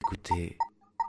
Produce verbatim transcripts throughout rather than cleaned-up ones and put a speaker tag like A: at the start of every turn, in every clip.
A: écoutez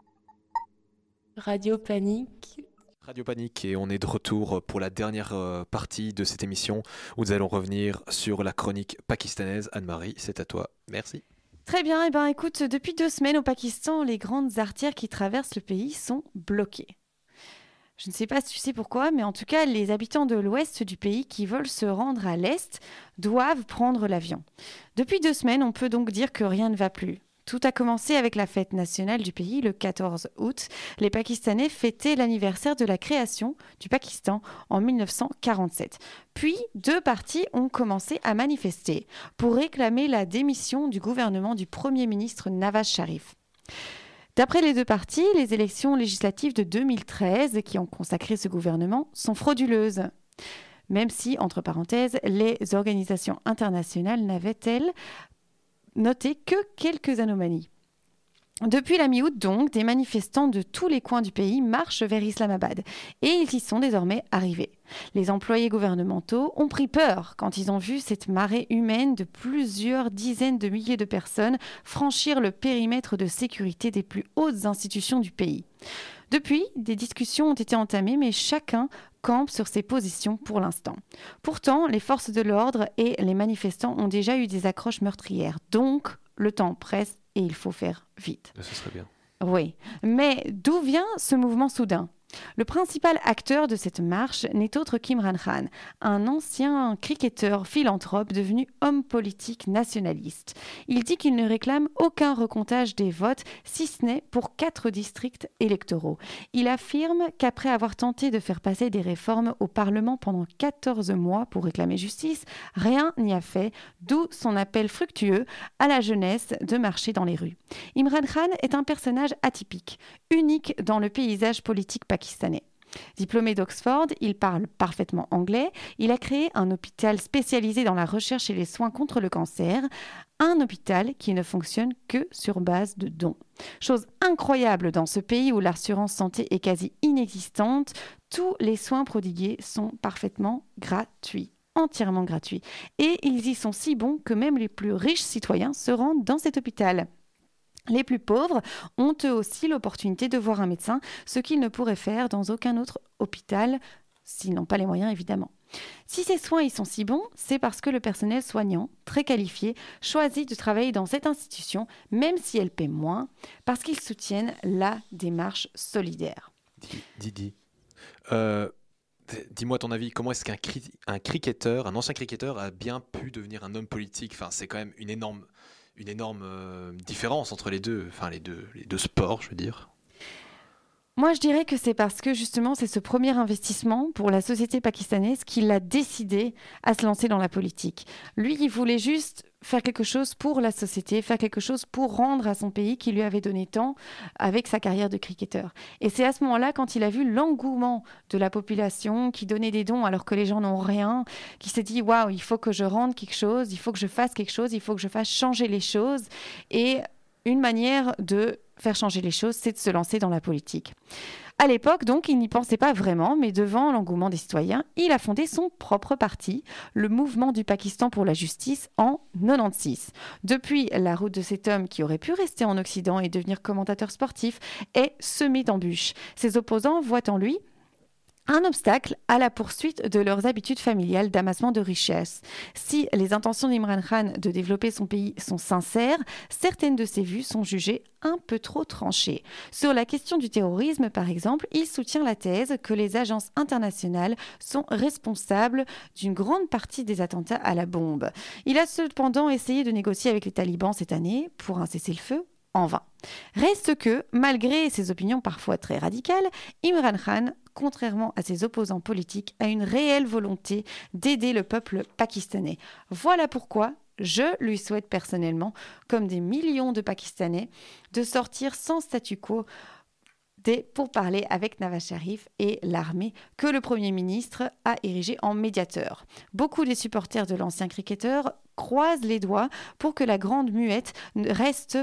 B: Radio Panique.
C: Radio Panique, et on est de retour pour la dernière euh, partie de cette émission où nous allons revenir sur la chronique pakistanaise. Anne-Marie, c'est à toi. Merci.
D: Très bien, et ben écoute, depuis deux semaines au Pakistan, les grandes artères qui traversent le pays sont bloquées. Je ne sais pas si tu sais pourquoi, mais en tout cas, les habitants de l'ouest du pays qui veulent se rendre à l'est doivent prendre l'avion. Depuis deux semaines, on peut donc dire que rien ne va plus. Tout a commencé avec la fête nationale du pays le quatorze août. Les Pakistanais fêtaient l'anniversaire de la création du Pakistan en dix-neuf cent quarante-sept. Puis, deux partis ont commencé à manifester pour réclamer la démission du gouvernement du Premier ministre Nawaz Sharif. D'après les deux partis, les élections législatives de deux mille treize, qui ont consacré ce gouvernement, sont frauduleuses. Même si, entre parenthèses, les organisations internationales n'avaient-elles noté que quelques anomalies. Depuis la mi-août donc, des manifestants de tous les coins du pays marchent vers Islamabad et ils y sont désormais arrivés. Les employés gouvernementaux ont pris peur quand ils ont vu cette marée humaine de plusieurs dizaines de milliers de personnes franchir le périmètre de sécurité des plus hautes institutions du pays. Depuis, des discussions ont été entamées, mais chacun campe sur ses positions pour l'instant. Pourtant, les forces de l'ordre et les manifestants ont déjà eu des accroches meurtrières. Donc, le temps presse et il faut faire vite.
C: Ce serait bien.
D: Oui, mais d'où vient ce mouvement soudain ? Le principal acteur de cette marche n'est autre qu'Imran Khan, un ancien cricketteur philanthrope devenu homme politique nationaliste. Il dit qu'il ne réclame aucun recomptage des votes, si ce n'est pour quatre districts électoraux. Il affirme qu'après avoir tenté de faire passer des réformes au Parlement pendant quatorze mois pour réclamer justice, rien n'y a fait, d'où son appel fructueux à la jeunesse de marcher dans les rues. Imran Khan est un personnage atypique, unique dans le paysage politique pakistanais. Diplômé d'Oxford, il parle parfaitement anglais. Il a créé un hôpital spécialisé dans la recherche et les soins contre le cancer, un hôpital qui ne fonctionne que sur base de dons. Chose incroyable dans ce pays où l'assurance santé est quasi inexistante, tous les soins prodigués sont parfaitement gratuits. Entièrement gratuits. Et ils y sont si bons que même les plus riches citoyens se rendent dans cet hôpital. Les plus pauvres ont eux aussi l'opportunité de voir un médecin, ce qu'ils ne pourraient faire dans aucun autre hôpital, s'ils n'ont pas les moyens évidemment. Si ces soins y sont si bons, c'est parce que le personnel soignant, très qualifié, choisit de travailler dans cette institution, même si elle paie moins, parce qu'ils soutiennent la démarche solidaire.
C: Didi, euh, dis-moi ton avis, comment est-ce qu'un cri- un cricketeur, un ancien cricketeur a bien pu devenir un homme politique ? Enfin, c'est quand même une énorme... une énorme euh, différence entre les deux, enfin les deux, les deux sports, je veux dire.
D: Moi, je dirais que c'est parce que justement, c'est ce premier investissement pour la société pakistanaise qui l'a décidé à se lancer dans la politique. Lui, il voulait juste faire quelque chose pour la société, faire quelque chose pour rendre à son pays qui lui avait donné tant avec sa carrière de cricketeur. Et c'est à ce moment-là, quand il a vu l'engouement de la population qui donnait des dons alors que les gens n'ont rien, qu'il s'est dit « Waouh, il faut que je rende quelque chose, il faut que je fasse quelque chose, il faut que je fasse changer les choses. » Et une manière de faire changer les choses, c'est de se lancer dans la politique. À l'époque, donc, il n'y pensait pas vraiment, mais devant l'engouement des citoyens, il a fondé son propre parti, le Mouvement du Pakistan pour la justice, en quatre-vingt-seize. Depuis, la route de cet homme qui aurait pu rester en Occident et devenir commentateur sportif est semée d'embûches. Ses opposants voient en lui un obstacle à la poursuite de leurs habitudes familiales d'amassement de richesses. Si les intentions d'Imran Khan de développer son pays sont sincères, certaines de ses vues sont jugées un peu trop tranchées. Sur la question du terrorisme, par exemple, il soutient la thèse que les agences internationales sont responsables d'une grande partie des attentats à la bombe. Il a cependant essayé de négocier avec les talibans cette année pour un cessez-le-feu en vain. Reste que, malgré ses opinions parfois très radicales, Imran Khan, contrairement à ses opposants politiques, a une réelle volonté d'aider le peuple pakistanais. Voilà pourquoi je lui souhaite personnellement, comme des millions de Pakistanais, de sortir sans statu quo des pourparlers avec Nawaz Sharif et l'armée que le Premier ministre a érigé en médiateur. Beaucoup des supporters de l'ancien cricketeur croisent les doigts pour que la Grande Muette reste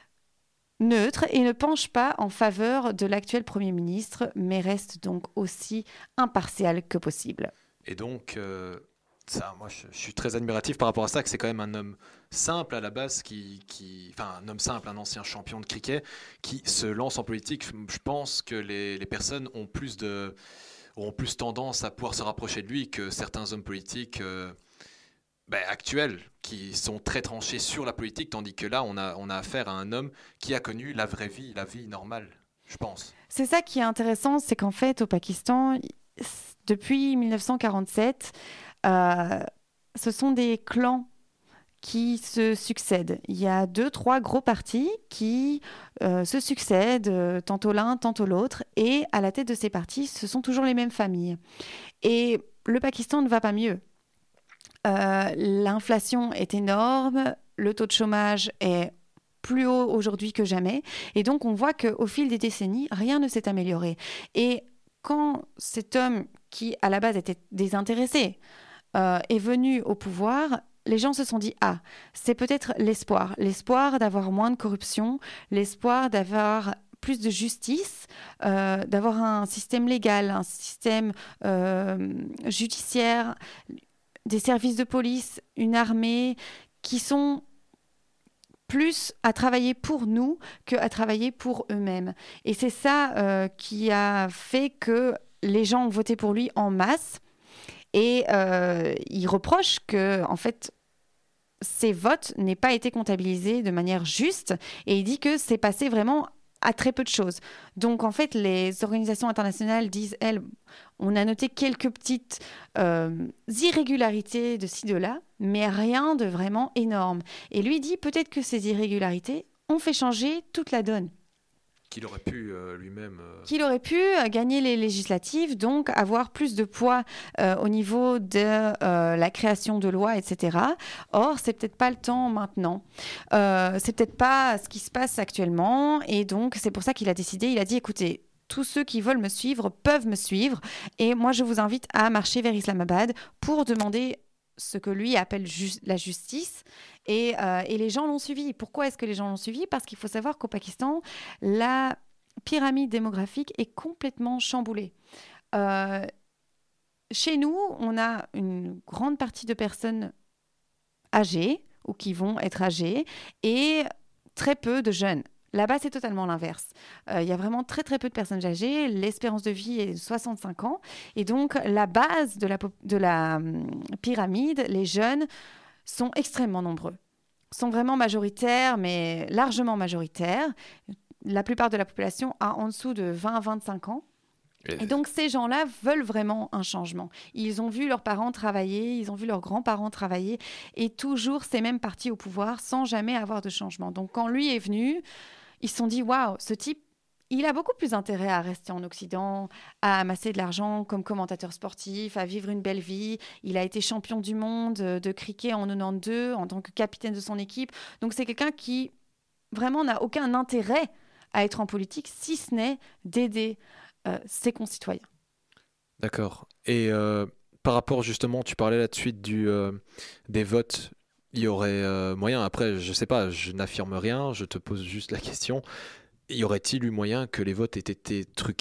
D: neutre et ne penche pas en faveur de l'actuel Premier ministre, mais reste donc aussi impartial que possible.
C: Et donc, euh, Ça, moi, je, je suis très admiratif par rapport à ça, que c'est quand même un homme simple à la base, qui, qui, enfin, un homme simple, un ancien champion de cricket, qui se lance en politique. Je pense que les, les personnes ont plus de, auront plus tendance à pouvoir se rapprocher de lui que certains hommes politiques euh, ben, actuels, qui sont très tranchés sur la politique, tandis que là, on a, on a affaire à un homme qui a connu la vraie vie, la vie normale, je pense.
D: C'est ça qui est intéressant, c'est qu'en fait, au Pakistan, depuis mille neuf cent quarante-sept, euh, ce sont des clans qui se succèdent. Il y a deux, trois gros partis qui euh, se succèdent, euh, tantôt l'un, tantôt l'autre, et à la tête de ces partis, ce sont toujours les mêmes familles. Et le Pakistan ne va pas mieux. Euh, l'inflation est énorme, le taux de chômage est plus haut aujourd'hui que jamais, et donc on voit qu'au fil des décennies, rien ne s'est amélioré. Et quand cet homme, qui à la base était désintéressé, euh, est venu au pouvoir, les gens se sont dit, ah, c'est peut-être l'espoir, l'espoir d'avoir moins de corruption, l'espoir d'avoir plus de justice, euh, d'avoir un système légal, un système euh, judiciaire, des services de police, une armée qui sont plus à travailler pour nous qu'à travailler pour eux-mêmes. Et c'est ça euh, qui a fait que les gens ont voté pour lui en masse. Et euh, il reproche que, en fait, ces votes n'aient pas été comptabilisés de manière juste. Et il dit que c'est passé vraiment à très peu de choses. Donc, en fait, les organisations internationales disent, elles, on a noté quelques petites euh, irrégularités de ci, de là, mais rien de vraiment énorme. Et lui dit, peut-être que ces irrégularités ont fait changer toute la donne.
C: Qu'il aurait pu euh, lui-même... Euh...
D: Qu'il aurait pu euh, gagner les législatives, donc avoir plus de poids euh, au niveau de euh, la création de lois, et cetera. Or, c'est peut-être pas le temps maintenant. Euh, c'est peut-être pas ce qui se passe actuellement. Et donc, c'est pour ça qu'il a décidé, il a dit, écoutez, tous ceux qui veulent me suivre peuvent me suivre. Et moi, je vous invite à marcher vers Islamabad pour demander ce que lui appelle ju- la justice. Et, euh, et les gens l'ont suivi. Pourquoi est-ce que les gens l'ont suivi ? Parce qu'il faut savoir qu'au Pakistan, la pyramide démographique est complètement chamboulée. Euh, chez nous, on a une grande partie de personnes âgées ou qui vont être âgées et très peu de jeunes. Là-bas, c'est totalement l'inverse. Il euh, y a vraiment très, très peu de personnes âgées. L'espérance de vie est de soixante-cinq ans. Et donc, la base de la, de la hum, pyramide, les jeunes, sont extrêmement nombreux. Sont vraiment majoritaires, mais largement majoritaires. La plupart de la population a en dessous de vingt à vingt-cinq ans. Et donc, ces gens-là veulent vraiment un changement. Ils ont vu leurs parents travailler, ils ont vu leurs grands-parents travailler, et toujours ces mêmes partis au pouvoir sans jamais avoir de changement. Donc, quand lui est venu, ils se sont dit, waouh, ce type, il a beaucoup plus intérêt à rester en Occident, à amasser de l'argent comme commentateur sportif, à vivre une belle vie. Il a été champion du monde de cricket en quatre-vingt-douze en tant que capitaine de son équipe. Donc, c'est quelqu'un qui vraiment n'a aucun intérêt à être en politique, si ce n'est d'aider euh, ses concitoyens.
C: D'accord. Et euh, par rapport justement, tu parlais là de suite du, euh, des votes, il y aurait euh, moyen, après je sais pas, je n'affirme rien, je te pose juste la question, y aurait-il eu moyen que les votes aient été truqués ?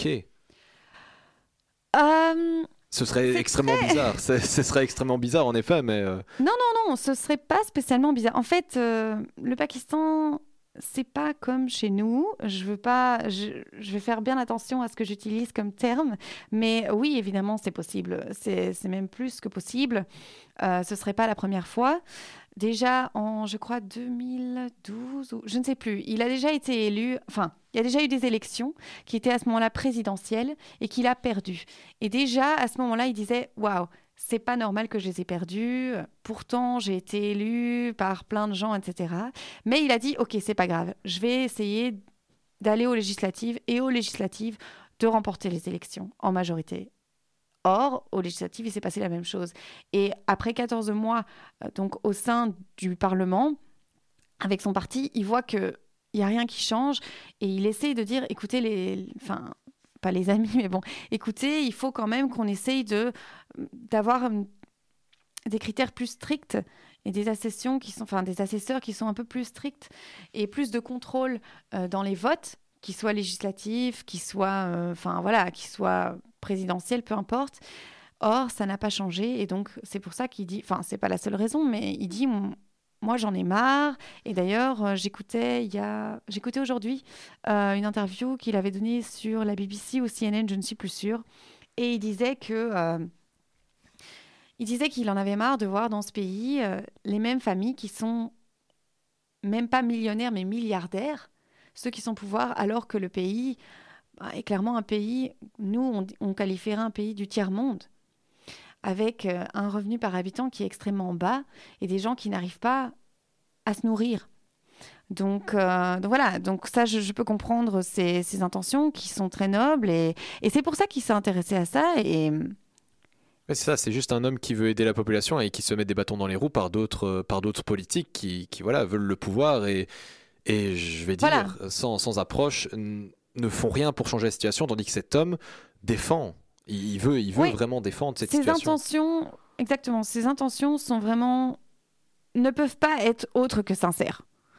D: euh,
C: Ce serait extrêmement très... bizarre, ce, ce serait extrêmement bizarre en effet, mais... Euh...
D: Non, non, non, ce serait pas spécialement bizarre. En fait, euh, le Pakistan... c'est pas comme chez nous. Je veux pas, je, je vais faire bien attention à ce que j'utilise comme terme, mais oui, évidemment, c'est possible. C'est, c'est même plus que possible. Euh, ce serait pas la première fois. Déjà en, je crois, deux mille douze, ou je ne sais plus, il a déjà été élu, enfin, il y a déjà eu des élections qui étaient à ce moment-là présidentielles et qu'il a perdu. Et déjà, à ce moment-là, il disait, waouh, c'est pas normal que je les ai perdus. Pourtant, j'ai été élu par plein de gens, et cetera. Mais il a dit, ok, c'est pas grave. Je vais essayer d'aller aux législatives et aux législatives de remporter les élections en majorité. Or, aux législatives, il s'est passé la même chose. Et après quatorze mois, donc au sein du Parlement, avec son parti, il voit qu'il n'y a rien qui change et il essaye de dire, écoutez, les, enfin, pas les amis, mais bon, écoutez, il faut quand même qu'on essaye de, d'avoir des critères plus stricts et des assesseurs qui sont, enfin, des assesseurs qui sont un peu plus stricts et plus de contrôle euh, dans les votes, qu'ils soient législatifs, qu'ils soient, euh, enfin voilà, qu'ils soient présidentiels, peu importe. Or, ça n'a pas changé. Et donc, c'est pour ça qu'il dit... Enfin, c'est pas la seule raison, mais il dit... Moi, j'en ai marre. Et d'ailleurs, euh, j'écoutais, il y a... j'écoutais aujourd'hui euh, une interview qu'il avait donnée sur la B B C ou C N N, je ne suis plus sûre. Et il disait que... Euh, il disait qu'il en avait marre de voir dans ce pays euh, les mêmes familles qui sont même pas millionnaires, mais milliardaires, ceux qui sont au pouvoir, alors que le pays bah, est clairement un pays, nous, on, on qualifierait un pays du tiers-monde, avec euh, un revenu par habitant qui est extrêmement bas et des gens qui n'arrivent pas à se nourrir. Donc, euh, donc voilà, donc ça, je, je peux comprendre ces, ces intentions qui sont très nobles et, et c'est pour ça qu'il s'est intéressé à ça. Et...
C: Mais c'est ça, c'est juste un homme qui veut aider la population et qui se met des bâtons dans les roues par d'autres, par d'autres politiques qui, qui voilà, veulent le pouvoir et, et je vais dire, voilà. sans, sans approche, n- ne font rien pour changer la situation, tandis que cet homme défend. Il veut, il veut oui. vraiment défendre cette
D: ses
C: situation.
D: Intentions, exactement, ses intentions sont vraiment... ne peuvent pas être autres que sincères.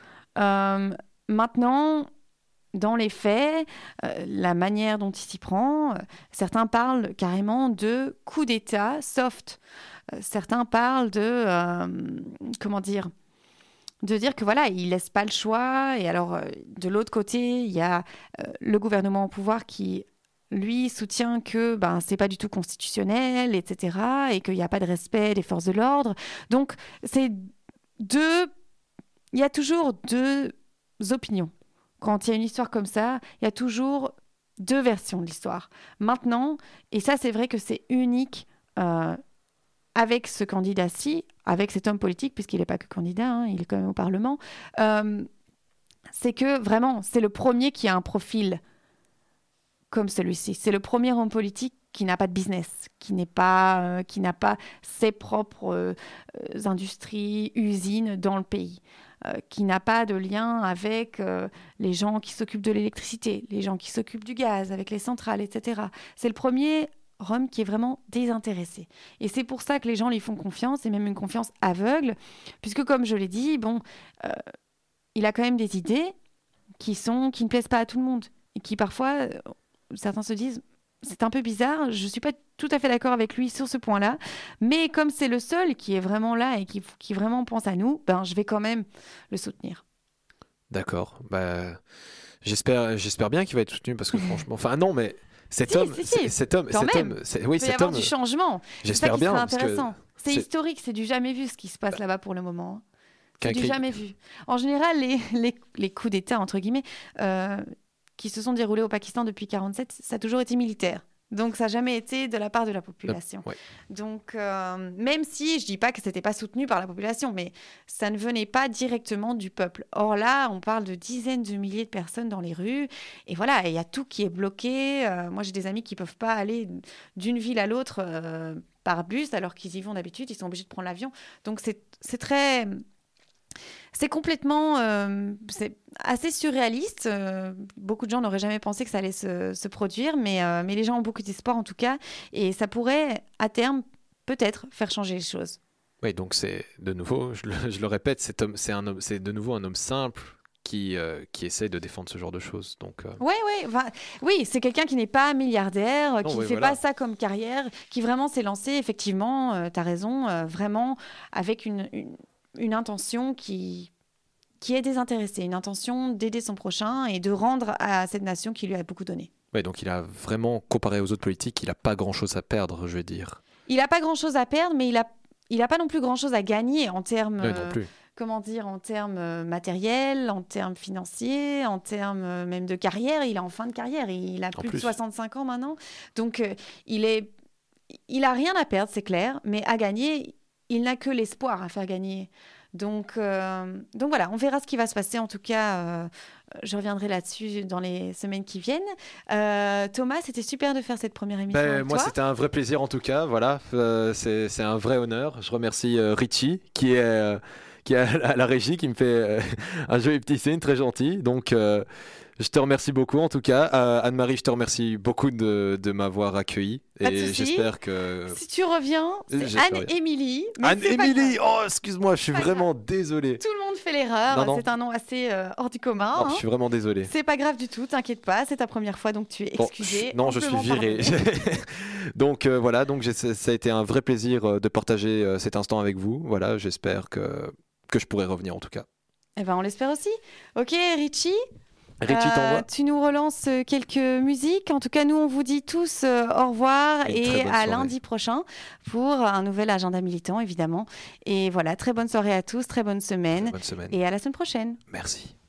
D: Euh, maintenant... Dans les faits, euh, la manière dont il s'y prend, euh, certains parlent carrément de coup d'État soft. Euh, certains parlent de, euh, comment dire, de dire que voilà, il laisse pas le choix. Et alors, euh, de l'autre côté, il y a euh, le gouvernement au pouvoir qui, lui, soutient que ben c'est pas du tout constitutionnel, et cetera, et qu'il n'y a pas de respect des forces de l'ordre. Donc, c'est deux. Il y a toujours deux opinions. Quand il y a une histoire comme ça, il y a toujours deux versions de l'histoire. Maintenant, et ça c'est vrai que c'est unique euh, avec ce candidat-ci, avec cet homme politique, puisqu'il n'est pas que candidat, hein, il est quand même au Parlement, euh, c'est que vraiment, c'est le premier qui a un profil comme celui-ci. C'est le premier homme politique qui n'a pas de business, qui n'est pas, euh, qui n'a pas ses propres euh, industries, usines dans le pays. Euh, qui n'a pas de lien avec euh, les gens qui s'occupent de l'électricité, les gens qui s'occupent du gaz, avec les centrales, et cetera. C'est le premier homme qui est vraiment désintéressé. Et c'est pour ça que les gens lui font confiance, et même une confiance aveugle, puisque comme je l'ai dit, bon, euh, il a quand même des idées qui, sont, qui ne plaisent pas à tout le monde, et qui parfois, euh, certains se disent, c'est un peu bizarre, je ne suis pas tout à fait d'accord avec lui sur ce point-là, mais comme c'est le seul qui est vraiment là et qui, qui vraiment pense à nous, ben, je vais quand même le soutenir.
C: D'accord. Bah, j'espère, j'espère bien qu'il va être soutenu parce que franchement... Enfin non, mais cet
D: si,
C: homme...
D: Si, si.
C: Cet homme,
D: quand
C: cet
D: même.
C: homme c'est, oui,
D: Il peut
C: cet
D: y avoir
C: homme,
D: du changement.
C: J'espère
D: c'est ça qui
C: bien.
D: serait
C: Parce
D: intéressant.
C: que
D: c'est,
C: c'est
D: historique, c'est du jamais vu ce qui se passe bah, là-bas pour le moment. C'est du
C: cri...
D: jamais vu. En général, les, les, les coups d'État, entre guillemets, euh, qui se sont déroulés au Pakistan depuis mille neuf cent quarante-sept, ça a toujours été militaire. Donc, ça n'a jamais été de la part de la population.
C: Ouais.
D: Donc, euh, même si je ne dis pas que ce n'était pas soutenu par la population, mais ça ne venait pas directement du peuple. Or là, on parle de dizaines de milliers de personnes dans les rues. Et voilà, il y a tout qui est bloqué. Euh, moi, j'ai des amis qui ne peuvent pas aller d'une ville à l'autre euh, par bus, alors qu'ils y vont d'habitude. Ils sont obligés de prendre l'avion. Donc, c'est, c'est très... C'est complètement, euh, c'est assez surréaliste. Euh, beaucoup de gens n'auraient jamais pensé que ça allait se, se produire, mais, euh, mais les gens ont beaucoup d'espoir en tout cas, et ça pourrait à terme peut-être faire changer les choses.
C: Oui, donc c'est de nouveau, je le, je le répète, cet homme, c'est un homme, c'est de nouveau un homme simple qui euh, qui essaie de défendre ce genre de choses. Donc. Euh...
D: Ouais, ouais, enfin, oui, c'est quelqu'un qui n'est pas milliardaire, non, qui ne
C: oui,
D: fait
C: voilà.
D: pas ça comme carrière, qui vraiment s'est lancé effectivement. Euh, t'as raison, euh, vraiment avec une, une une intention qui, qui est désintéressée, une intention d'aider son prochain et de rendre à cette nation qui lui a beaucoup donné.
C: Oui, donc il a vraiment, comparé aux autres politiques, il n'a pas grand-chose à perdre, je vais dire.
D: Il n'a pas grand-chose à perdre, mais il n'a il a pas non plus grand-chose à gagner en termes...
C: Oui, non plus.
D: Comment dire, en termes matériels, en termes financiers, en termes même de carrière. Il est en fin de carrière, il a plus, plus. de soixante-cinq ans maintenant. Donc, euh, il est, il a rien à perdre, c'est clair, mais à gagner... Il n'a que l'espoir à faire gagner. Donc, euh, donc voilà, on verra ce qui va se passer. En tout cas, euh, je reviendrai là-dessus dans les semaines qui viennent. Euh, Thomas, c'était super de faire cette première émission
C: ben,
D: avec
C: moi,
D: toi.
C: C'était un vrai plaisir en tout cas. Voilà, euh, c'est, c'est un vrai honneur. Je remercie euh, Richie qui est, euh, qui est à la régie, qui me fait euh, un joli petit signe très gentil. Donc, euh, Je te remercie beaucoup en tout cas. Euh, Anne-Marie, je te remercie beaucoup de, de m'avoir accueilli.
D: Pas de
C: Et
D: souci.
C: j'espère que...
D: Si tu reviens, c'est
C: J'espère bien.
D: Anne-Émilie. mais c'est pas
C: Anne-Émilie,
D: grave.
C: oh excuse-moi, je suis
D: Pas
C: vraiment désolé.
D: Tout le monde fait l'erreur.
C: Non, non.
D: C'est un nom assez euh, hors du commun.
C: Oh,
D: hein.
C: je suis vraiment désolé.
D: C'est pas grave du tout, t'inquiète pas. C'est ta première fois, donc tu es
C: Bon,
D: excusée.
C: je- non, je suis
D: amplement
C: viré.
D: pardonnée.
C: Donc euh, voilà, donc j'ai- ça a été un vrai plaisir euh, de partager euh, cet instant avec vous. Voilà, j'espère que, que je pourrai revenir en tout cas.
D: Eh ben, on l'espère aussi. Ok, Richie.
C: Richie,
D: Euh,
C: t'envoies
D: tu nous relances euh, quelques musiques. En tout cas, nous, on vous dit tous euh, au revoir
C: Et une très
D: et
C: bonne
D: à
C: soirée.
D: lundi prochain pour un nouvel agenda militant, évidemment. Et voilà, très bonne soirée à tous, très bonne semaine
C: Bonne semaine.
D: et à la semaine prochaine.
C: Merci.